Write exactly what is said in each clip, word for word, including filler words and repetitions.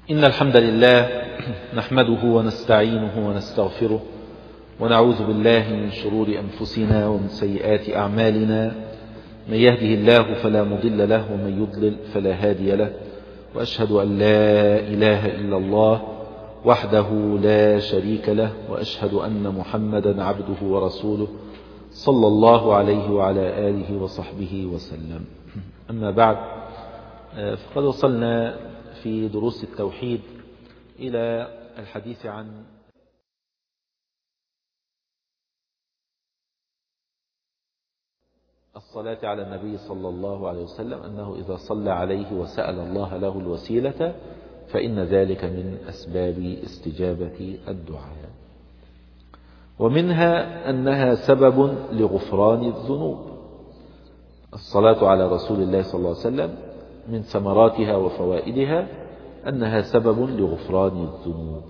إن الحمد لله نحمده ونستعينه ونستغفره ونعوذ بالله من شرور أنفسنا ومن سيئات أعمالنا. من يهده الله فلا مضل له ومن يضلل فلا هادي له، وأشهد أن لا إله إلا الله وحده لا شريك له، وأشهد أن محمدا عبده ورسوله صلى الله عليه وعلى آله وصحبه وسلم. أما بعد، فقد وصلنا في دروس التوحيد إلى الحديث عن الصلاة على النبي صلى الله عليه وسلم، أنه إذا صلى عليه وسأل الله له الوسيلة فإن ذلك من أسباب استجابة الدعاء. ومنها أنها سبب لغفران الذنوب. الصلاة على رسول الله صلى الله عليه وسلم من ثمراتها وفوائدها أنها سبب لغفران الذنوب.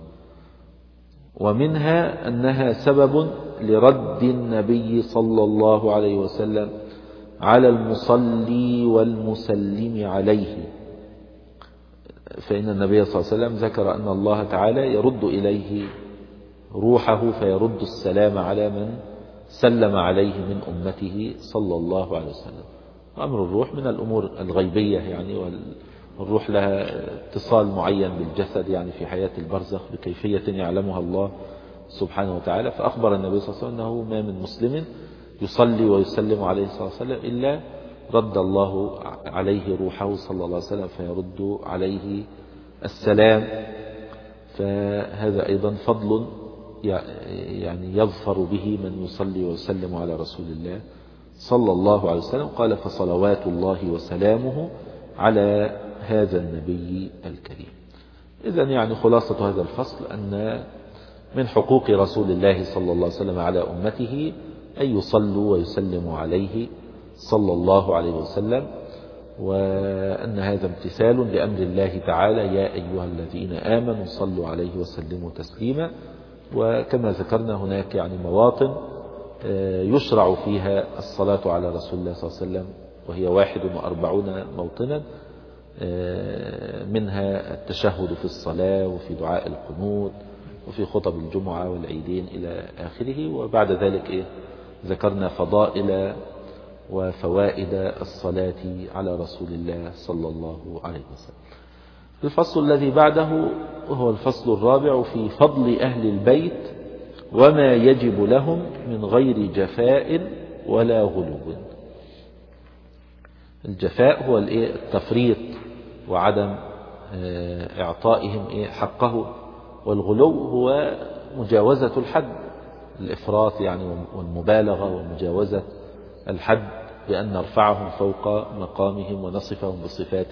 ومنها أنها سبب لرد النبي صلى الله عليه وسلم على المصلي والمسلم عليه، فإن النبي صلى الله عليه وسلم ذكر أن الله تعالى يرد إليه روحه فيرد السلام على من سلم عليه من أمته صلى الله عليه وسلم. أمر الروح من الأمور الغيبية يعني، والروح لها اتصال معين بالجسد يعني في حياة البرزخ بكيفية يعلمها الله سبحانه وتعالى. فأخبر النبي صلى الله عليه وسلم أنه ما من مسلم يصلي ويسلم عليه صلى الله عليه وسلم إلا رد الله عليه روحه صلى الله عليه وسلم فيرد عليه السلام. فهذا أيضا فضل يعني يظفر به من يصلي ويسلم على رسول الله صلى الله عليه وسلم. قال: فصلوات الله وسلامه على هذا النبي الكريم. إذن يعني خلاصة هذا الفصل أن من حقوق رسول الله صلى الله عليه وسلم على أمته أن يصلوا ويسلموا عليه صلى الله عليه وسلم، وأن هذا امتثال لأمر الله تعالى: يا أيها الذين آمنوا صلوا عليه وسلموا تسليما. وكما ذكرنا هناك يعني مواطن يشرع فيها الصلاة على رسول الله صلى الله عليه وسلم، وهي واحد وأربعون موطنا، منها التشهد في الصلاة وفي دعاء القنوت وفي خطب الجمعة والعيدين إلى آخره. وبعد ذلك إيه ذكرنا فضائل وفوائد الصلاة على رسول الله صلى الله عليه وسلم. الفصل الذي بعده وهو الفصل الرابع في فضل أهل البيت وما يجب لهم من غير جفاء ولا غلو. الجفاء هو التفريط وعدم إعطائهم حقه، والغلو هو مجاوزة الحد، الإفراط يعني والمبالغة ومجاوزة الحد، بأن نرفعهم فوق مقامهم ونصفهم بصفات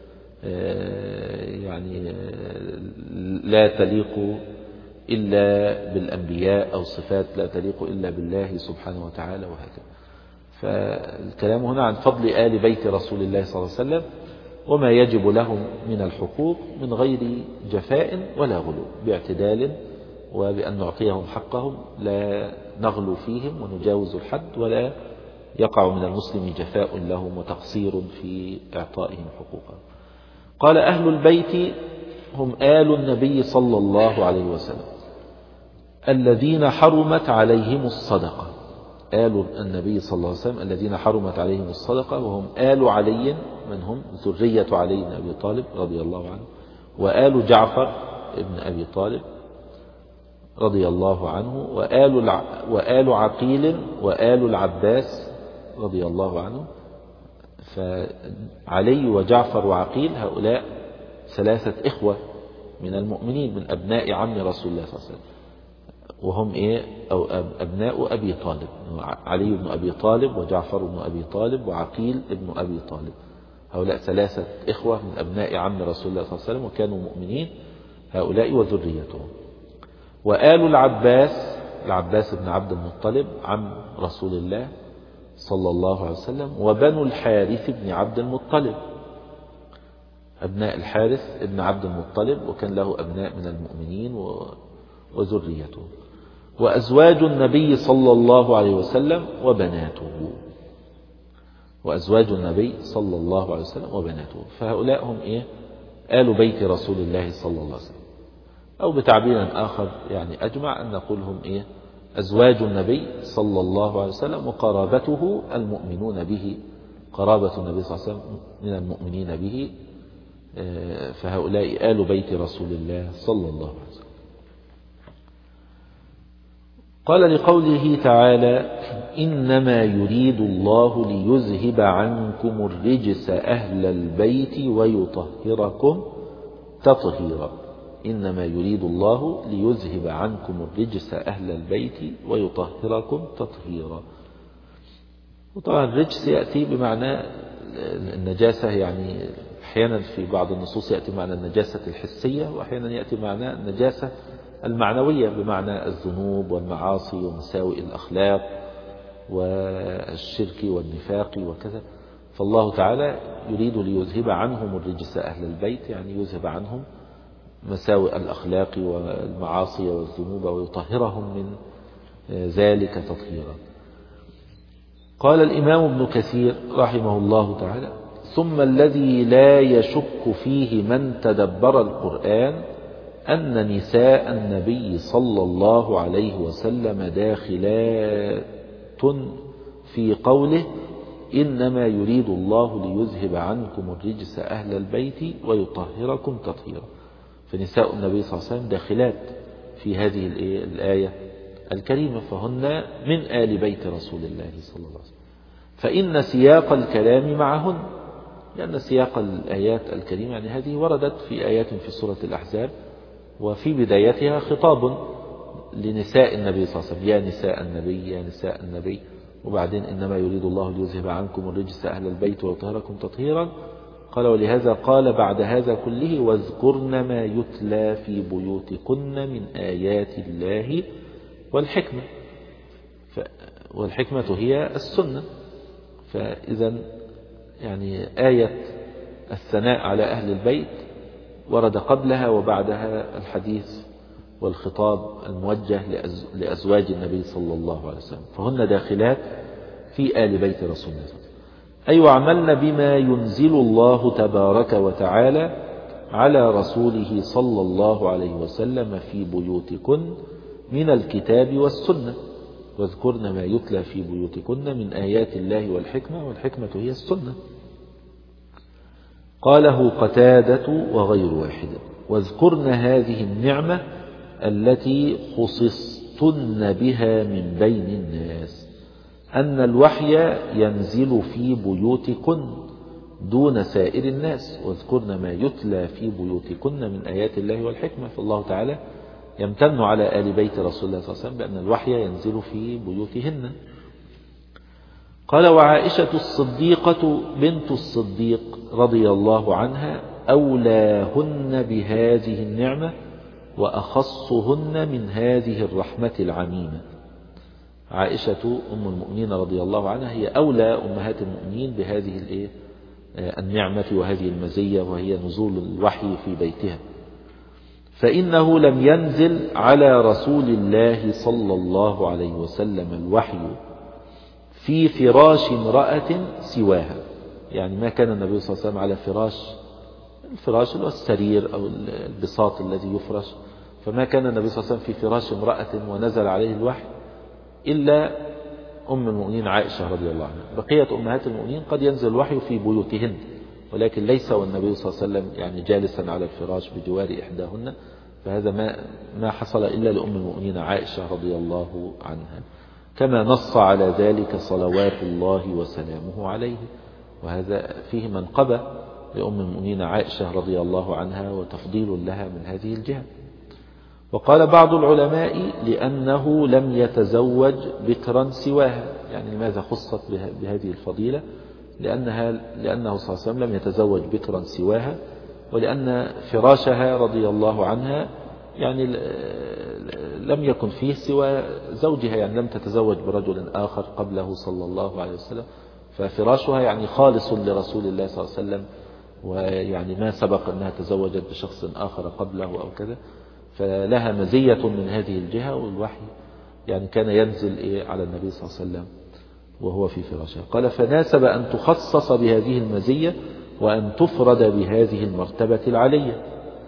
يعني لا تليق إلا بالأنبياء، أو صفات لا تليق إلا بالله سبحانه وتعالى، وهكذا. فالكلام هنا عن فضل آل بيت رسول الله صلى الله عليه وسلم وما يجب لهم من الحقوق من غير جفاء ولا غلو، باعتدال، وبأن نعطيهم حقهم، لا نغلو فيهم ونجاوز الحد، ولا يقع من المسلم جفاء لهم وتقصير في إعطائهم حقوقهم. قال: أهل البيت هم آل النبي صلى الله عليه وسلم الذين حرمت عليهم الصدقة. آل النبي صلى الله عليه وسلم الذين حرمت عليهم الصدقة، وهم آل علي من هم ذرية علي بن أبي طالب رضي الله عنه، وآل جعفر بن أبي طالب رضي الله عنه، وآل, الع... وآل عقيل وآل العباس رضي الله عنه. فعلي وجعفر وعقيل هؤلاء ثلاثة إخوة من المؤمنين من أبناء عم رسول الله صلى الله عليه وسلم، وهم إيه أو أبناء أبي طالب، علي بن أبي طالب وجعفر بن أبي طالب وعقيل بن أبي طالب. هؤلاء ثلاثة إخوة من أبناء عم رسول الله صلى الله عليه وسلم وكانوا مؤمنين، هؤلاء وذريتهم. وآل العباس، العباس بن عبد المطلب عم رسول الله صلى الله عليه وسلم، وبنو الحارث بن عبد المطلب، أبناء الحارث بن عبد المطلب، وكان له أبناء من المؤمنين وذريته. وأزواج النبي صلى الله عليه وسلم وبناته، وأزواج النبي صلى الله عليه وسلم وبناته. فهؤلاء هم إيه آل بيت رسول الله صلى الله عليه وسلم. أو بتعبير آخر يعني أجمع أن نقول هم إيه أزواج النبي صلى الله عليه وسلم وقرابته المؤمنون به، قرابة النبي صلى الله عليه وسلم من المؤمنين به، فهؤلاء آل بيت رسول الله صلى الله عليه وسلم. قال لقوله تعالى إنما يريد الله ليذهب عنكم الرجس أهل البيت ويطهركم تطهيرا. إنما يريد الله ليذهب عنكم الرجس أهل البيت ويطهركم تطهيرا. وطبعا الرجس يأتي بمعنى النجاسة، يعني أحيانا في بعض النصوص يأتي معنى النجاسة الحسية، وأحيانا يأتي معنى النجاسة المعنوية بمعنى الذنوب والمعاصي ومساوئ الأخلاق والشرك والنفاق وكذا. فالله تعالى يريد ليذهب عنهم الرجس أهل البيت، يعني يذهب عنهم مساوئ الأخلاق والمعاصي والذنوب ويطهرهم من ذلك تطهيرا. قال الإمام ابن كثير رحمه الله تعالى ثم الذي لا يشك فيه من تدبر القرآن أن نساء النبي صلى الله عليه وسلم داخلات في قوله إنما يريد الله ليذهب عنكم الرجس أهل البيت ويطهركم تطهيرا. فنساء النبي صلى الله عليه وسلم داخلات في هذه الآية الكريمة، فهن من آل بيت رسول الله صلى الله عليه وسلم. فإن سياق الكلام معهن، لأن سياق الآيات الكريمة يعني هذه وردت في آيات في سورة الأحزاب، وفي بدايتها خطاب لنساء النبي صلى الله عليه وسلم، يا نساء النبي يا نساء النبي، وبعدين إنما يريد الله ليذهب عنكم الرجس أهل البيت ويطهركم تطهيرا. قال ولهذا قال بعد هذا كله واذكرن ما يتلى في بيوتكن من آيات الله والحكمة. والحكمة هي السنة. فإذا يعني آية الثناء على أهل البيت ورد قبلها وبعدها الحديث والخطاب الموجه لأزواج النبي صلى الله عليه وسلم، فهن داخلات في آل بيت رسول الله. أي وعملن بما ينزل الله تبارك وتعالى على رسوله صلى الله عليه وسلم في بيوتكن من الكتاب والسنة. واذكرن ما يتلى في بيوتكن من آيات الله والحكمة، والحكمة هي السنة. قاله قتادة وغير واحد. واذكرن هذه النعمة التي خصصتن بها من بين الناس، أن الوحي ينزل في بيوتكن دون سائر الناس. واذكرن ما يتلى في بيوتكن من آيات الله والحكمة. فالله تعالى يمتن على آل بيت رسول الله صلى الله عليه وسلم بأن الوحي ينزل في بيوتهن. قال وعائشة الصديقة بنت الصديق رضي الله عنها أولاهن بهذه النعمة وأخصهن من هذه الرحمة العميمة. عائشة أم المؤمنين رضي الله عنها هي أولى أمهات المؤمنين بهذه النعمة وهذه المزية، وهي نزول الوحي في بيتها. فإنه لم ينزل على رسول الله صلى الله عليه وسلم الوحي في فراش امرأة سواها. يعني ما كان النبي صلى الله عليه وسلم على فراش، الفراش اللي هو السرير أو البساط الذي يفرش، فما كان النبي صلى الله عليه وسلم في فراش امرأة ونزل عليه الوحي إلا أم المؤمنين عائشة رضي الله عنها. بقية أمهات المؤمنين قد ينزل الوحي في بيوتهن، ولكن ليس والنبي صلى الله عليه وسلم يعني جالسا على الفراش بجوار إحداهن، فهذا ما ما حصل إلا لأم المؤمنين عائشة رضي الله عنها، كما نص على ذلك صلوات الله وسلامه عليه. وهذا فيه منقبة لأم المؤمنين عائشة رضي الله عنها وتفضيل لها من هذه الجهة. وقال بعض العلماء لأنه لم يتزوج بكرا سواها. يعني لماذا خصت بهذه الفضيلة؟ لأنها لأنه صلى الله عليه وسلم لم يتزوج بكرا سواها، ولأن فراشها رضي الله عنها يعني لم يكن فيه سوى زوجها، يعني لم تتزوج برجل آخر قبله صلى الله عليه وسلم، ففراشها يعني خالص لرسول الله صلى الله عليه وسلم، ويعني ما سبق أنها تزوجت بشخص آخر قبله أو كذا، فلها مزية من هذه الجهة. والوحي يعني كان ينزل إيه على النبي صلى الله عليه وسلم وهو في فراشه. قال فناسب أن تخصص بهذه المزية وأن تفرد بهذه المرتبة العلية.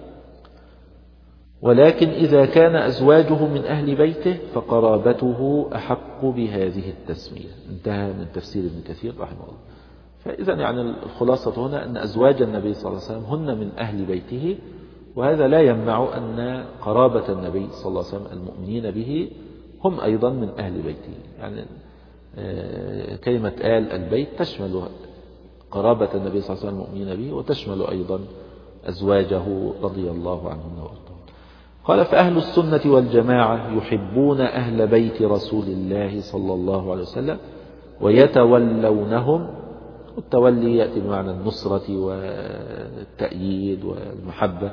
ولكن إذا كان أزواجه من أهل بيته فقرابته أحق بهذه التسمية. انتهى من تفسير ابن كثير رحمه الله. فإذا يعني الخلاصة هنا أن أزواج النبي صلى الله عليه وسلم هن من أهل بيته، وهذا لا يمنع أن قرابة النبي صلى الله عليه وسلم المؤمنين به هم أيضا من أهل بيته. يعني كلمة آل البيت تشمل قرابة النبي صلى الله عليه وسلم المؤمنين به، وتشمل أيضا أزواجه رضي الله عنهم وارضاهم. قال: فأهل السنة والجماعة يحبون أهل بيت رسول الله صلى الله عليه وسلم ويتولونهم. والتولي يأتي بمعنى النصرة والتأييد والمحبة.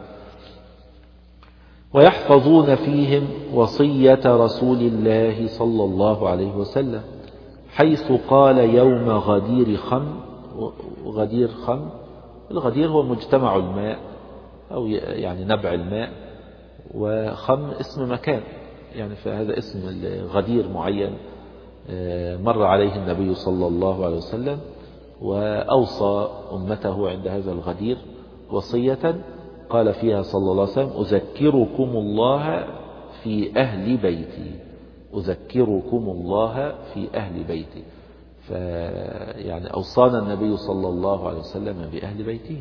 ويحفظون فيهم وصية رسول الله صلى الله عليه وسلم، حيث قال يوم غدير خم. غدير خم، الغدير هو مجتمع الماء أو يعني نبع الماء، وخم اسم مكان، يعني فهذا اسم غدير معين مر عليه النبي صلى الله عليه وسلم، وأوصى أمته عند هذا الغدير وصية قال فيها صلى الله عليه وسلم: أذكركم الله في أهل بيتي. أذكركم الله في أهل بيتي. فيعني أوصانا النبي صلى الله عليه وسلم بأهل بيته.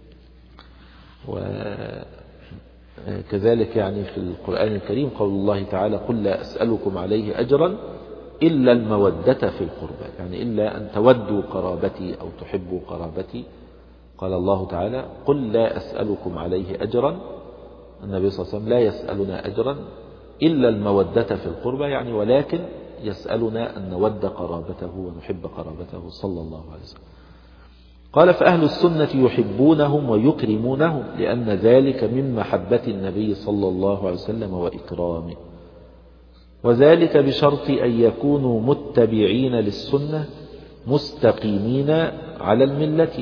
وكذلك يعني في القرآن الكريم قول الله تعالى: قل لا أسألكم عليه أجرا إلا المودة في القربى، يعني إلا أن تودوا قرابتي أو تحبوا قرابتي. قال الله تعالى: قل لا أسألكم عليه أجرا. النبي صلى الله عليه وسلم لا يسألنا أجرا إلا المودة في القربى، يعني ولكن يسألنا أن نود قرابته ونحب قرابته صلى الله عليه وسلم. قال: فأهل السنة يحبونهم ويكرمونهم، لأن ذلك من محبة النبي صلى الله عليه وسلم وإكرامه، وذلك بشرط أن يكونوا متبعين للسنة مستقيمين على الملة،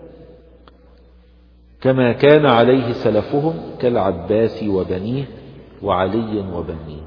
كما كان عليه سلفهم كالعباس وبنيه وعلي وبنيه.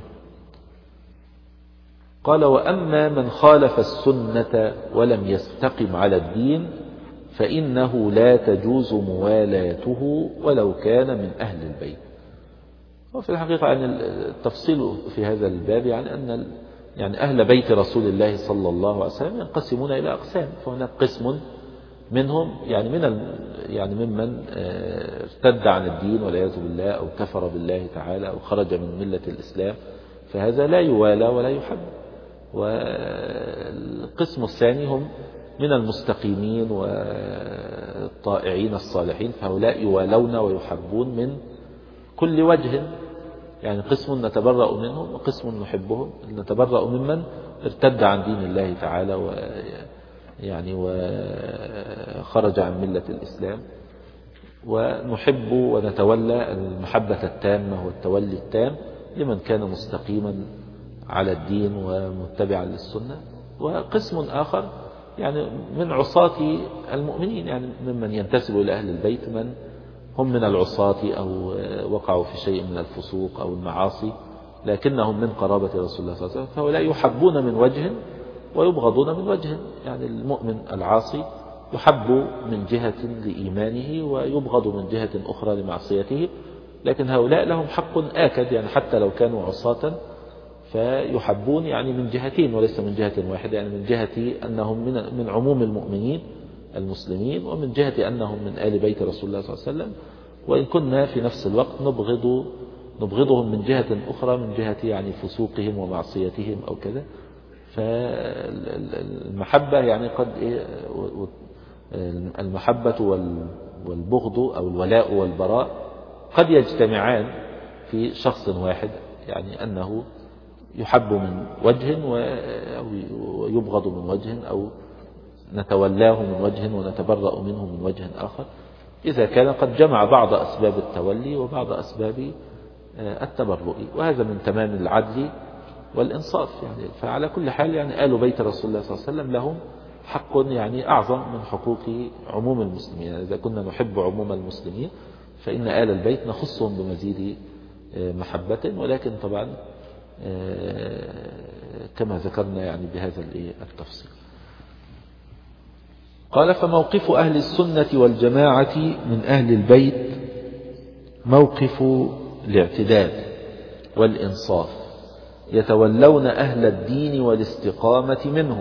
قال: وأما من خالف السنة ولم يستقم على الدين فإنه لا تجوز موالاته ولو كان من أهل البيت. وفي الحقيقة يعني التفصيل في هذا الباب يعني أن يعني أهل بيت رسول الله صلى الله عليه وسلم ينقسمون إلى أقسام. فهناك قسم منهم يعني من يعني ممن ارتد عن الدين والعياذ بالله أو كفر بالله تعالى أو خرج من ملة الإسلام، فهذا لا يوالى ولا يحب. والقسم الثاني هم من المستقيمين والطائعين الصالحين، فهؤلاء يوالون ويحبون من كل وجه. يعني قسم نتبرأ منهم وقسم نحبهم. نتبرأ ممن ارتد عن دين الله تعالى و يعني وخرج عن ملة الإسلام، ونحب ونتولى المحبة التامة والتولي التام لمن كان مستقيما على الدين ومتبعا للسنة. وقسم آخر يعني من عصاة المؤمنين، يعني ممن ينتسب إلى أهل البيت من هم من العصاة أو وقعوا في شيء من الفسوق أو المعاصي لكنهم من قرابة رسول الله صلى الله عليه وسلم، فهؤلاء يحبون من وجه ويبغضون من وجه. يعني المؤمن العاصي يحب من جهة لإيمانه ويبغض من جهة أخرى لمعصيته، لكن هؤلاء لهم حق آكد، يعني حتى لو كانوا عصاة فيحبون يعني من جهتين وليس من جهة واحدة، يعني من جهة أنهم من من عموم المؤمنين المسلمين، ومن جهة أنهم من آل بيت رسول الله صلى الله عليه وسلم. وإن كنا في نفس الوقت نبغض نبغضهم من جهة أخرى، من جهة يعني فسوقهم ومعصيتهم أو كذا. فالمحبة يعني قد المحبة والبغض أو الولاء والبراء قد يجتمعان في شخص واحد، يعني أنه يحب من وجه ويبغض من وجه، أو نتولاه من وجه ونتبرأ منه من وجه آخر، إذا كان قد جمع بعض أسباب التولي وبعض أسباب التبرؤ. وهذا من تمام العدل والإنصاف. يعني فعلى كل حال يعني آل بيت رسول الله صلى الله عليه وسلم لهم حق يعني أعظم من حقوق عموم المسلمين. يعني إذا كنا نحب عموم المسلمين فإن آل البيت نخصهم بمزيد محبة، ولكن طبعا كما ذكرنا يعني بهذا التفصيل. قال فموقف أهل السنة والجماعة من أهل البيت موقف الاعتدال والإنصاف، يتولون أهل الدين والاستقامة منهم،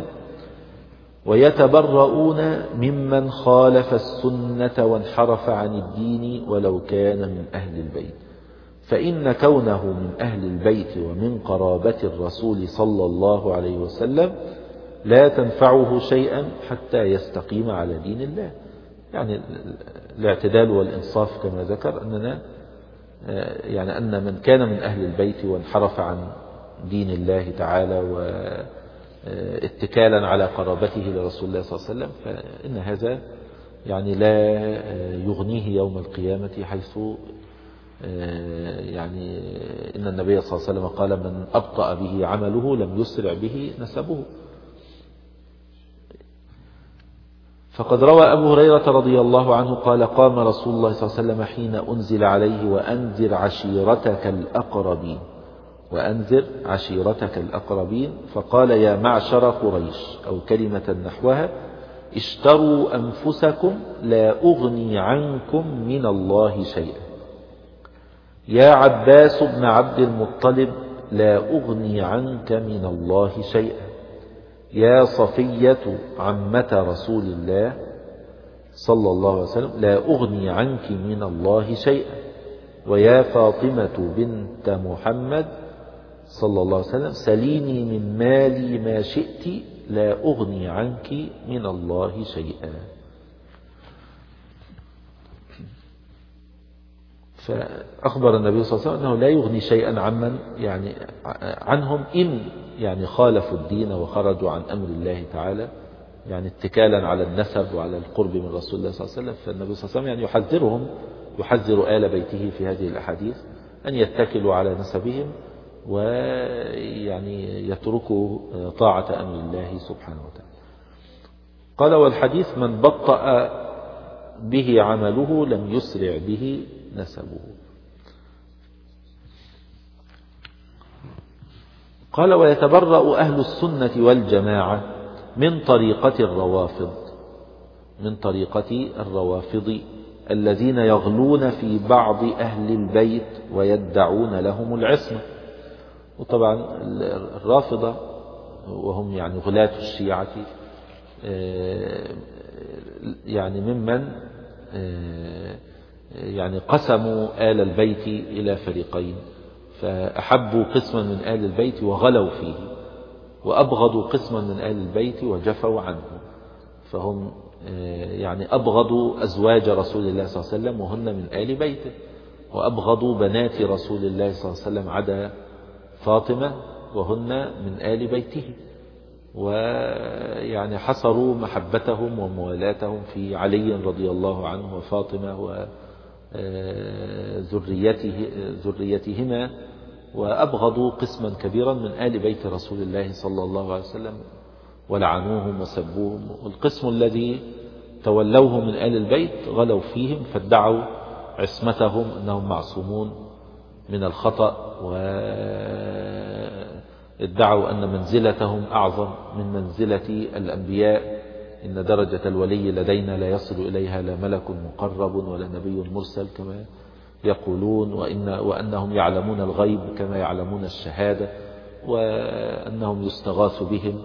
ويتبرؤون ممن خالف السنة وانحرف عن الدين ولو كان من أهل البيت، فإن كونه من أهل البيت ومن قرابة الرسول صلى الله عليه وسلم لا تنفعه شيئا حتى يستقيم على دين الله. يعني الاعتدال والإنصاف كما ذكر أننا يعني أن من كان من أهل البيت وانحرف عن دين الله تعالى واتكالا على قرابته لرسول الله صلى الله عليه وسلم فإن هذا يعني لا يغنيه يوم القيامة، حيث يعني إن النبي صلى الله عليه وسلم قال من أبطأ به عمله لم يسرع به نسبه. فقد روى أبو هريرة رضي الله عنه قال قام رسول الله صلى الله عليه وسلم حين أنزل عليه وأنذر عشيرتك الأقربين وأنذر عشيرتك الأقربين فقال يا معشر قريش أو كلمة نحوها اشتروا أنفسكم لا أغني عنكم من الله شيئا، يا عباس بن عبد المطلب لا أغني عنك من الله شيئا، يا صفية عمة رسول الله صلى الله عليه وسلم لا أغني عنك من الله شيئا، ويا فاطمة بنت محمد صلى الله عليه وسلم سليني من مالي ما شئت لا أغني عنك من الله شيئا. فأخبر النبي صلى الله عليه وسلم أنه لا يغني شيئا عمن يعني عنهم إن يعني خالفوا الدين وخرجوا عن أمر الله تعالى، يعني اتكالا على النسب وعلى القرب من رسول الله صلى الله عليه وسلم. فالنبي صلى الله عليه وسلم يعني يحذرهم يحذر آل بيته في هذه الأحاديث أن يتكلوا على نسبهم ويعني يتركوا طاعة أمر الله سبحانه وتعالى. قال والحديث من بطأ به عمله لم يسرع به نسبه. قال ويتبرأ أهل السنة والجماعة من طريقة الروافض من طريقة الروافض الذين يغلون في بعض أهل البيت ويدعون لهم العصمة. وطبعا الرافضة وهم يعني غلاة الشيعة يعني ممن يعني قسموا آل البيت إلى فريقين، فأحبوا قسما من آل البيت وغلوا فيه، وأبغضوا قسما من آل البيت وجفوا عنه. فهم يعني أبغضوا أزواج رسول الله صلى الله عليه وسلم وهن من آل بيته، وأبغضوا بنات رسول الله صلى الله عليه وسلم عدا فاطمة وهن من آل بيته، ويعني حصروا محبتهم وموالاتهم في علي رضي الله عنه وفاطمة وذريته ذريتهما، وأبغضوا قسما كبيرا من آل بيت رسول الله صلى الله عليه وسلم ولعنوهم وسبوهم. والقسم الذي تولوه من آل البيت غلوا فيهم فادعوا عصمتهم أنهم معصومون من الخطأ، وادعوا أن منزلتهم أعظم من منزلة الأنبياء، إن درجة الولي لدينا لا يصل إليها لا ملك مقرب ولا نبي مرسل كما يقولون، وإن وأنهم يعلمون الغيب كما يعلمون الشهادة، وأنهم يستغاث بهم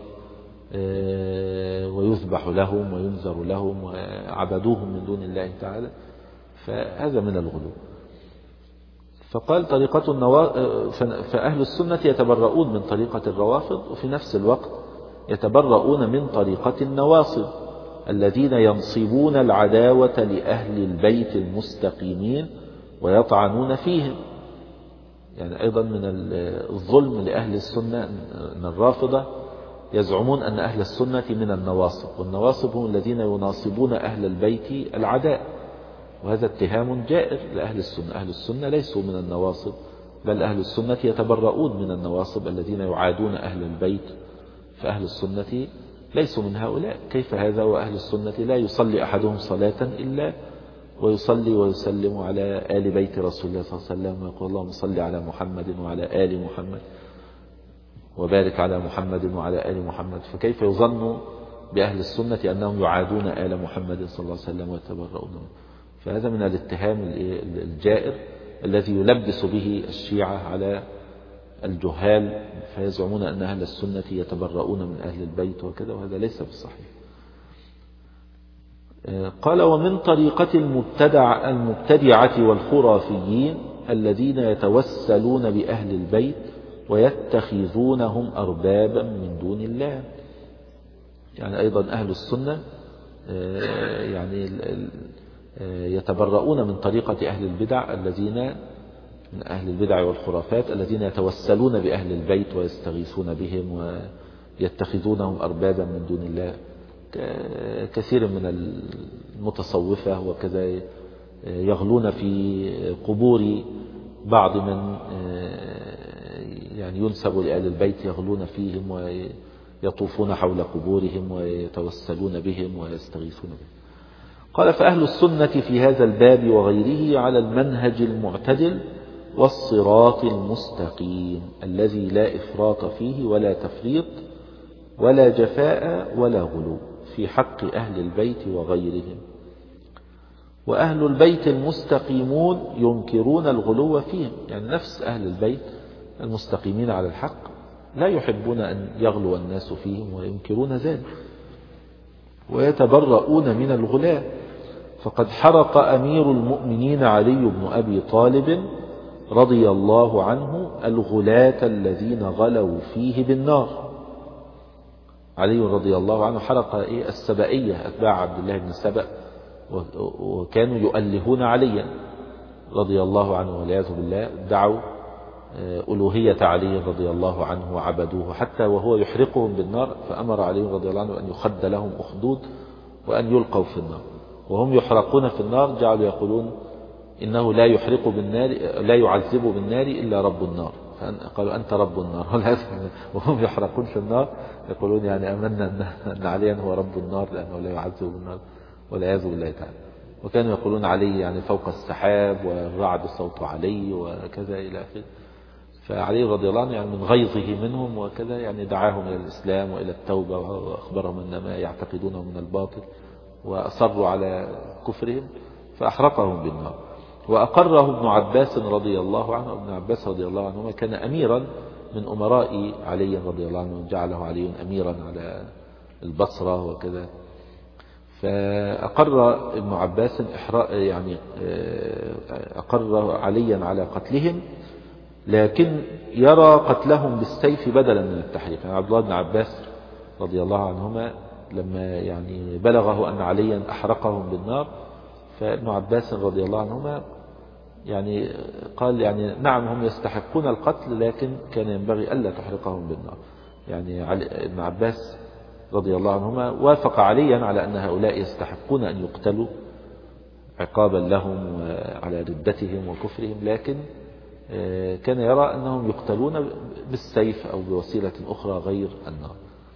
ويذبح لهم وينذر لهم وعبدوهم من دون الله تعالى. فهذا من الغلو. فقال طريقة النوا... فأهل السنة يتبرؤون من طريقة الروافض، وفي نفس الوقت يتبرؤون من طريقة النواصب الذين ينصبون العداوة لأهل البيت المستقيمين ويطعنون فيهم. يعني أيضا من الظلم لأهل السنة أن الرافضة يزعمون أن أهل السنة من النواصب، والنواصب هم الذين يناصبون أهل البيت العداء، وهذا اتهام جائر لأهل السنة. أهل السنة ليسوا من النواصب، بل أهل السنة يتبرؤون من النواصب الذين يعادون أهل البيت، فأهل السنة ليسوا من هؤلاء. كيف هذا وأهل السنة لا يصلي أحدهم صلاة إلا ويصلي ويسلم على آل بيت رسول الله صلى الله عليه وسلم ويقول اللهم صل على محمد وعلى آل محمد وبارك على محمد وعلى آل محمد. فكيف يظن بأهل السنة أنهم يعادون آل محمد صلى الله عليه وسلم ويتبرؤون منه. فهذا من الاتهام الجائر الذي يلبس به الشيعة على الجهال، فيزعمون أن أهل السنة يتبرؤون من أهل البيت وكذا، وهذا ليس بالصحيح. قال: ومن طريقة المبتدع المبتدعة والخرافيين الذين يتوسلون بأهل البيت ويتخذونهم أربابا من دون الله. يعني أيضا أهل السنة يعني يتبرؤون من طريقة أهل البدع الذين من أهل البدع والخرافات الذين يتوسلون بأهل البيت ويستغيثون بهم ويتخذونهم أربابا من دون الله. كثير من المتصوفة وكذا يغلون في قبور بعض من يعني ينسب لأهل البيت، يغلون فيهم ويطوفون حول قبورهم ويتوسلون بهم ويستغيثون بهم. قال: فأهل السنة في هذا الباب وغيره على المنهج المعتدل والصراط المستقيم الذي لا إفراط فيه ولا تفريط ولا جفاء ولا غلو في حق أهل البيت وغيرهم. وأهل البيت المستقيمون ينكرون الغلو فيهم، يعني نفس أهل البيت المستقيمين على الحق لا يحبون أن يغلو الناس فيهم وينكرون ذلك ويتبرؤون من الغلاة. فقد حرق أمير المؤمنين علي بن أبي طالب رضي الله عنه الغلاة الذين غلوا فيه بالنار. علي رضي الله عنه حرق إيه السبائية أتباع عبد الله بن سبأ، وكانوا يؤلهون عليا رضي الله عنه والعياذ بالله، دعوا ألوهية علي رضي الله عنه وعبدوه حتى وهو يحرقهم بالنار، فأمر علي رضي الله عنه أن يخد لهم أخدود وأن يلقوا في النار. وهم يحرقون في النار جعلوا يقولون إنه لا يحرق بالنار لا يعذب بالنار إلا رب النار، قالوا أنت رب النار. وهم يحرقون في النار يقولون يعني أمنا أن عليا هو رب النار لأنه لا يعذب بالنار والعياذ بالله تعالى. وكانوا يقولون علي يعني فوق السحاب والرعد صوت علي وكذا إلى آخره. فعلي رضي الله عنه يعني من غيظه منهم وكذا يعني دعاهم إلى الإسلام وإلى التوبة وأخبرهم أن ما يعتقدونه من الباطل، وأصروا على كفرهم فأحرقهم بالنار. وأقره ابن عباس رضي الله عنه. ابن عباس رضي الله عنه كان أميرا من أمراء علي رضي الله عنه، جعله علي أميرا على البصرة وكذا. فأقر ابن عباس يعني أقر عليا على قتلهم، لكن يرى قتلهم بالسيف بدلا من التحريق. يعني عبد الله بن عباس رضي الله عنهما لما يعني بلغه أن عليا أحرقهم بالنار، فابن عباس رضي الله عنهما يعني قال يعني نعم هم يستحقون القتل، لكن كان ينبغي ألا تحرقهم بالنار. يعني ابن عباس رضي الله عنهما وافق عليا على أن هؤلاء يستحقون أن يقتلوا عقابا لهم على ردتهم وكفرهم، لكن كان يرى أنهم يقتلون بالسيف أو بوسيلة أخرى غير النار.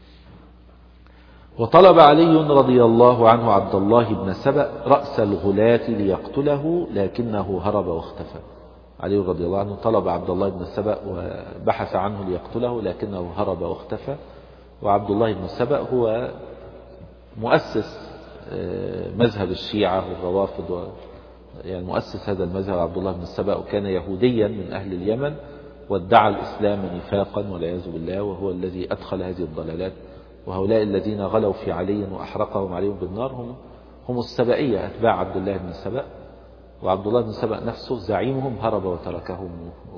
وطلب علي رضي الله عنه عبد الله بن سبأ رأس الغلاة ليقتله، لكنه هرب واختفى. علي رضي الله عنه طلب عبد الله بن سبأ وبحث عنه ليقتله، لكنه هرب واختفى. وعبد الله بن سبأ هو مؤسس مذهب الشيعة والروافض، يعني مؤسس هذا المذهب عبد الله بن سبأ، وكان يهوديا من أهل اليمن وادعى الإسلام نفاقا والعياذ بالله، وهو الذي أدخل هذه الضلالات. وهؤلاء الذين غلوا في علي وأحرقهم عليهم بالنار هم هم السبائية أتباع عبد الله بن سبأ. وعبد الله بن سبأ نفسه زعيمهم هرب وتركهم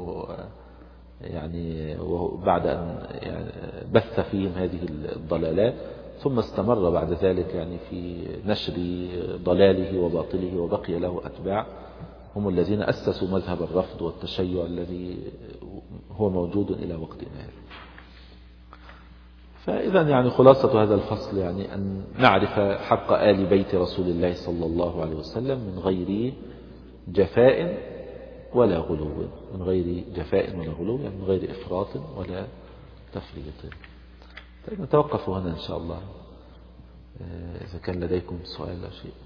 يعني بعد أن يعني بث فيهم هذه الضلالات، ثم استمر بعد ذلك يعني في نشر ضلاله وباطله، وبقي له أتباع هم الذين أسسوا مذهب الرفض والتشيع الذي هو موجود إلى وقتنا هذا. فإذا يعني خلاصة هذا الفصل يعني أن نعرف حق آل بيت رسول الله صلى الله عليه وسلم من غير جفاء ولا غلو، من غير جفاء ولا غلو، يعني من غير إفراط ولا تفريط. طيب نتوقف هنا إن شاء الله، إذا كان لديكم سؤال أو شيء.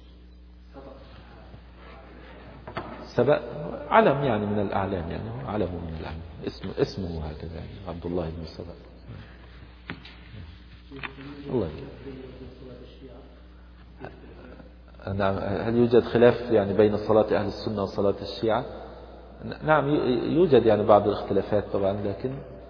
سبأ علم يعني من الأعلام، يعني هو علم من الأعلام، اسمه اسمه هكذا يعني عبد الله بن سبأ. الله نعم. هل يوجد خلاف يعني بين صلاة أهل السنة وصلاة الشيعة؟ نعم يوجد يعني بعض الاختلافات طبعا، لكن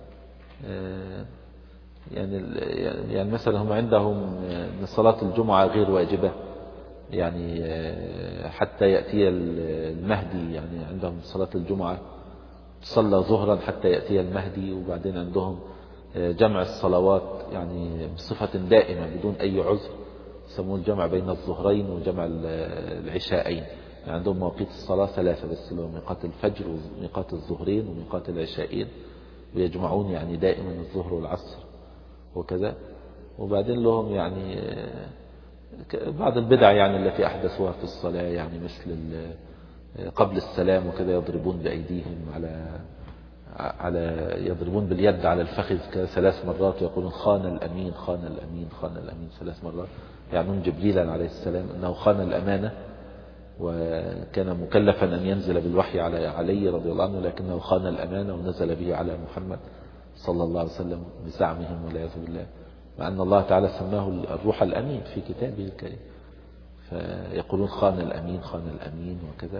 يعني يعني مثلا هم عندهم أن صلاة الجمعة غير واجبة، يعني حتى يأتي المهدي، يعني عندهم صلاة الجمعة تصلى ظهرا حتى يأتي المهدي، وبعدين عندهم جمع الصلوات يعني بصفة دائمة بدون أي عذر، يسمون الجمع بين الظهرين وجمع العشاءين. يعني عندهم مواقيت الصلاة ثلاثة بس، اللي هو ميقات الفجر وميقات الظهرين وميقات العشاءين، ويجمعون يعني دائما الظهر والعصر وكذا. وبعدين لهم يعني بعض البدع يعني التي أحدثوها في الصلاة، يعني مثل قبل السلام وكذا يضربون بأيديهم على على يضربون باليد على الفخذ ثلاث مرات ويقولون خان الأمين خان الأمين خان الأمين ثلاث مرات، يعنون جبريلا عليه السلام أنه خان الأمانة، وكان مكلفا أن ينزل بالوحي على علي رضي الله عنه، لكنه خان الأمانة ونزل به على محمد صلى الله عليه وسلم بزعمهم والعياذ بالله، مع أن الله تعالى سماه الروح الأمين في كتابه الكريم. فيقولون خان الأمين خان الأمين وكذا.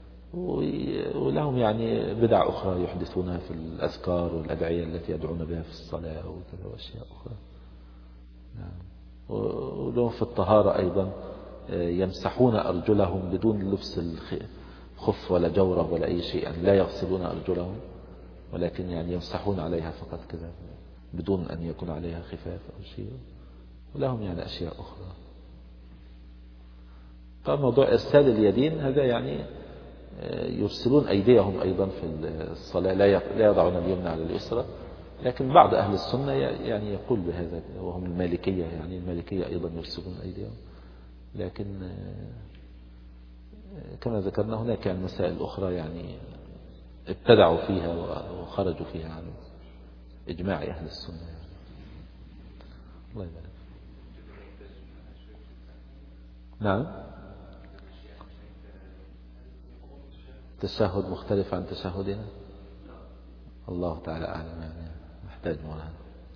ولهم يعني بدع أخرى يحدثونها في الأذكار والأدعية التي يدعون بها في الصلاة وكذا وأشياء أخرى. نعم. ولهم في الطهارة أيضا يمسحون أرجلهم بدون لبس الخف ولا جورة ولا أي شيء، لا يغسلون أرجلهم ولكن يعني يمسحون عليها فقط كذا بدون أن يكون عليها خفاف أو شيء. ولهم يعني أشياء أخرى. طبعا موضوع إرسال اليدين هذا يعني يرسلون أيديهم أيضا في الصلاة، لا يضعون اليمنى على اليسرى، لكن بعض أهل السنة يعني يقول بهذا، وهم المالكية، يعني المالكية أيضا يرسلون أيديهم. لكن كما ذكرنا هناك مسائل أخرى يعني ابتدعوا فيها وخرجوا فيها عن إجماع أهل السنة. الله يبارك. نعم. تشهد مختلف عن تشهدنا، الله تعالى أعلم، يعني محتاج مرة.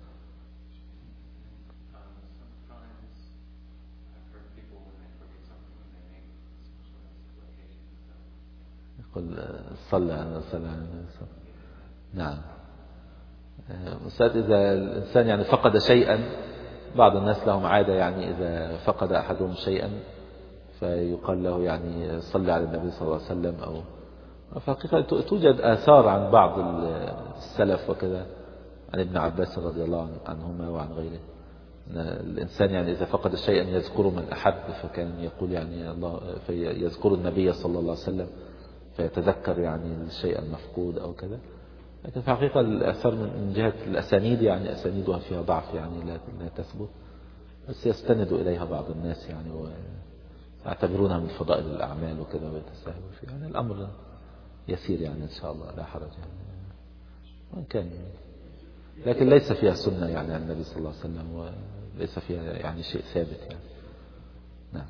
يقول صلى على صلى على النبي. نعم. مسألة إذا الإنسان يعني فقد شيئا، بعض الناس لهم عادة يعني إذا فقد أحدهم شيئا فيقال له يعني صلى على النبي صلى الله عليه وسلم. أو فحقيقة توجد آثار عن بعض السلف وكذا، عن ابن عباس رضي الله عنهما وعن غيره، الإنسان يعني إذا فقد شيئا يذكر من أحب، فكان يقول يعني الله فيذكر النبي صلى الله عليه وسلم فيتذكر يعني الشيء المفقود أو كذا. لكن في حقيقة الأثر من جهة الأسانيد يعني أسانيدها فيها ضعف، يعني لا لا تثبت، بس يستند إليها بعض الناس يعني ويعتبرونها من فضائل الأعمال وكذا ويتساهلوا فيها. يعني الأمر يسير يعني إن شاء الله، لا حرج يعني وإن كان، لكن ليس فيها سنة يعني عن النبي صلى الله عليه وسلم، وليس فيها يعني شيء ثابت يعني. نعم.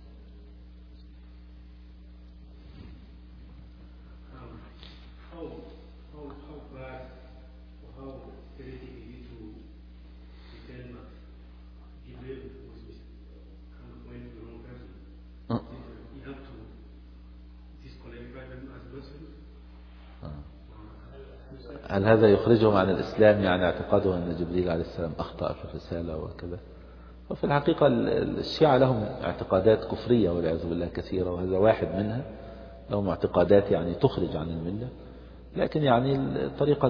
هل هذا يخرجهم عن الإسلام، يعني اعتقادهم أن جبريل عليه السلام أخطأ في الرسالة وكذا؟ وفي الحقيقة الشيعة لهم اعتقادات كفرية والعياذ بالله كثيرة، وهذا واحد منها. لهم اعتقادات يعني تخرج عن الملة، لكن يعني طريقة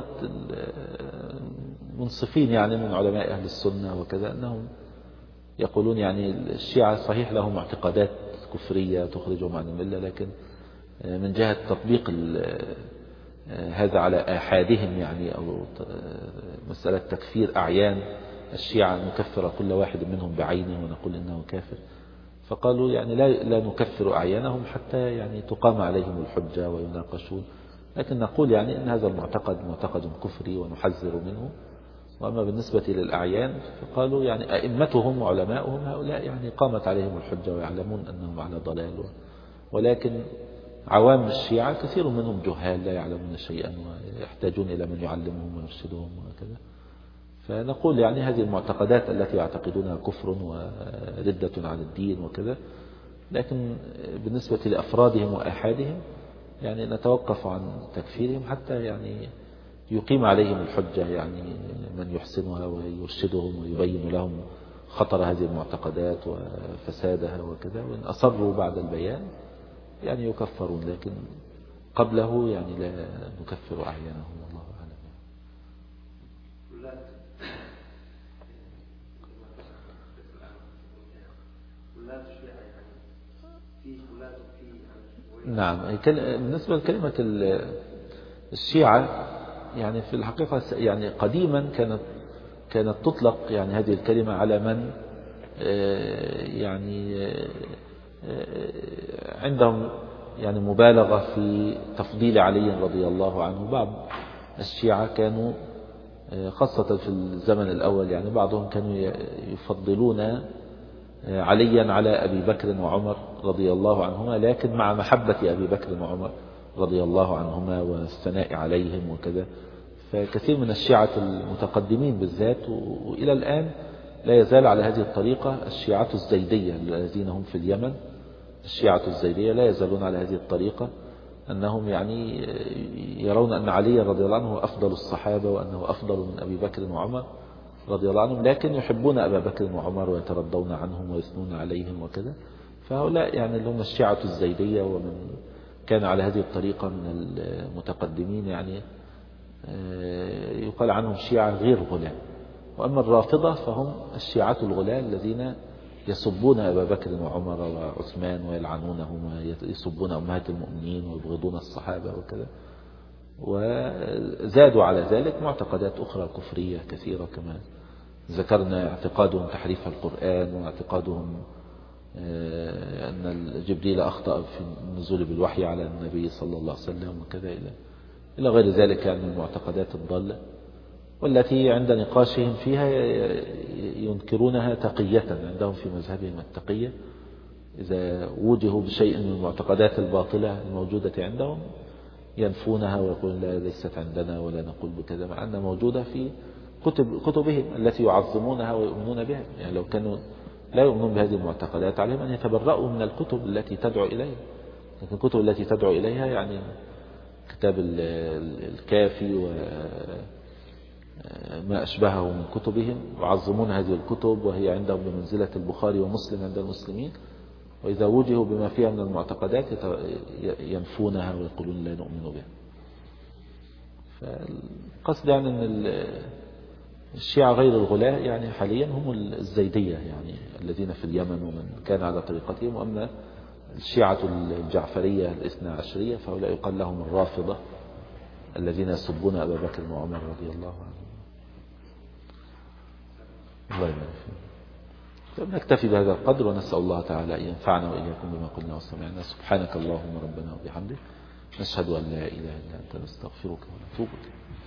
المنصفين يعني من علماء أهل السنة وكذا أنهم يقولون يعني الشيعة صحيح لهم اعتقادات كفرية تخرجهم عن الملة، لكن من جهة تطبيق هذا على آحادهم يعني، أو مسألة تكفير أعيان الشيعة، نكفر كل واحد منهم بعينه ونقول إنه كافر. فقالوا يعني لا لا نكفر أعيانهم حتى يعني تقام عليهم الحجة ويناقشون، لكن نقول يعني إن هذا المعتقد معتقد كفري ونحذر منه. وأما بالنسبة للأعيان فقالوا يعني أئمتهم وعلماؤهم هؤلاء يعني قامت عليهم الحجة ويعلمون أنهم على ضلال، ولكن عوام الشيعة كثير منهم جهال لا يعلمون شيئا ويحتاجون إلى من يعلمهم ويرشدهم وكذا. فنقول يعني هذه المعتقدات التي يعتقدونها كفر وردة عن الدين وكذا، لكن بالنسبة لأفرادهم وآحادهم يعني نتوقف عن تكفيرهم حتى يعني يقيم عليهم الحجة، يعني من يحسنها ويرشدهم ويبين لهم خطر هذه المعتقدات وفسادها وكذا، وإن أصروا بعد البيان يعني يكفرون، لكن قبله يعني لا نكفر أعيانهم، والله أعلم. نعم، بالنسبة لكلمة الشيعة يعني في الحقيقة يعني قديما كانت كانت تطلق يعني هذه الكلمة على من يعني عندهم يعني مبالغة في تفضيل علي رضي الله عنه. بعض الشيعة كانوا خاصة في الزمن الأول يعني بعضهم كانوا يفضلون عليا على أبي بكر وعمر رضي الله عنهما، لكن مع محبة أبي بكر وعمر رضي الله عنهما والثناء عليهم وكذا. فكثير من الشيعة المتقدمين بالذات وإلى الآن لا يزال على هذه الطريقة الشيعة الزيدية الذين هم في اليمن، الشيعة الزيدية لا يزالون على هذه الطريقة، أنهم يعني يرون أن علي رضي الله عنه أفضل الصحابة وأنه أفضل من أبي بكر وعمر رضي الله عنهم، لكن يحبون أبا بكر وعمر ويترضون عنهم ويثنون عليهم وكذا. فهؤلاء يعني اللي هم الشيعة الزيدية، ومن كان على هذه الطريقة من المتقدمين يعني يقال عنهم شيعة غير غلاة. وأما الرافضة فهم الشيعة الغلاة الذين يسبون أبا بكر وعمر وعثمان ويلعنونهم ويسبون أمهات المؤمنين ويبغضون الصحابة وكذا. وزادوا على ذلك معتقدات أخرى كفرية كثيرة كما ذكرنا، اعتقادهم تحريف القرآن، واعتقادهم أن جبريل أخطأ في النزول بالوحي على النبي صلى الله عليه وسلم وكذا إلى إلى غير ذلك من المعتقدات الضالة، والتي عند نقاشهم فيها ينكرونها تقية. عندهم في مذهبهم التقية إذا وجهوا بشيء من المعتقدات الباطلة الموجودة عندهم ينفونها ويقولون لا ليست عندنا ولا نقول بكذا، مع أنها موجودة في كتب كتبهم التي يعظمونها ويؤمنون بها. يعني لو كانوا لا يؤمنون بهذه المعتقدات عليهم أن يتبرؤوا من الكتب التي تدعو إليها. لكن الكتب التي تدعو إليها يعني كتاب الكافي وما أشبهه من كتبهم، يعظمون هذه الكتب وهي عندهم بمنزلة البخاري ومسلم عند المسلمين، وإذا وجهوا بما فيها من المعتقدات ينفونها ويقولون لا نؤمن بها. فالقصد يعني أن الشيعة غير الغلاة يعني حاليا هم الزيدية يعني الذين في اليمن ومن كان على طريقتهم. وأما الشيعة الجعفرية الاثنى عشرية فهؤلاء يقال لهم الرافضة الذين يسبون أبا بكر وعمر رضي الله عنهم. الله يبارك فيكم. نكتفي بهذا القدر، ونسأل الله تعالى أن ينفعنا وإياكم بما قلنا وسمعنا. سبحانك اللهم ربنا وبحمدك، نشهد أن لا إله إلا أنت، نستغفرك ونتوب إليك.